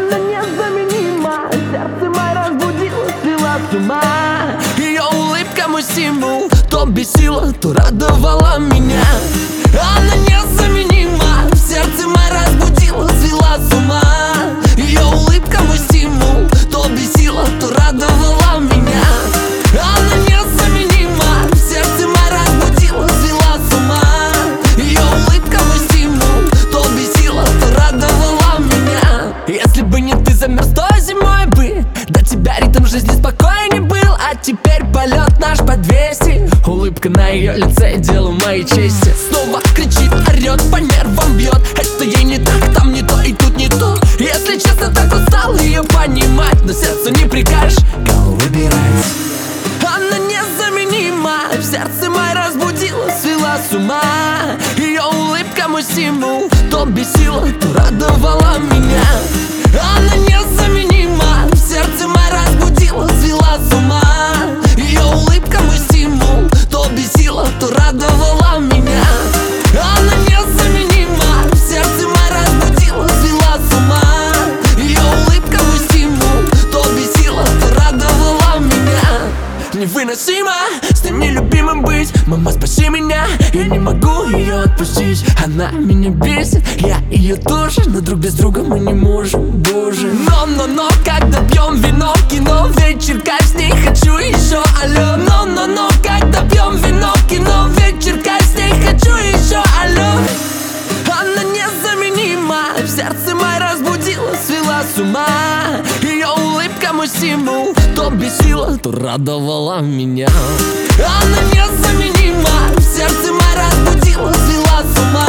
Она незаменима, сердце мое разбудила, свела с ума. Ее улыбка мой символ, то бесила, то радовала меня. Она незаменима, сердце мое разбудила, свела с ума. Ее улыбка мой стимул, то бесила, то радовала меня. Она незаменима, сердце мое разбудила, свела с ума. Ее улыбка мой стимул, то бесила, то радовала меня. Если бы не ты, замерз той зимой бы, до тебя ритм жизни спокойней был. А теперь полет наш по 200. Улыбка на ее лице — дело моей чести. Снова кричит, орет, по нервам бьет. Это ей не так, там не то и тут не то. Если честно, так устал ее понимать, но сердцу не прикажешь, кого выбирать. Она незаменима, в сердце мое разбудила, свела с ума. Ее улыбка мой символ, то бесила, то радовала меня. Она незаменима, в сердце мое разбудила, свела с ума. Ее улыбка мой стимул, то бесила, то радовала меня. Она незаменима, в сердце мое разбудила, свела с ума. Ее улыбка мой стимул, то бесила, то радовала меня. Невыносимо с ним нелюбимым быть. Мама, спаси меня, я не могу ее отпустить. Она меня бесит, я ее тоже, но друг без друга мы не можем, боже. Но, когда пьем вино, кино, вечерка с ней хочу еще, алло. Но, когда пьем вино, кино, вечерка с ней хочу еще, алло. Она незаменима, в сердце мое разбудила, свела с ума. Ее улыбка мой символ, то бесила, то радовала меня. Она незаменима, в сердце мое разбудила, свела с ума.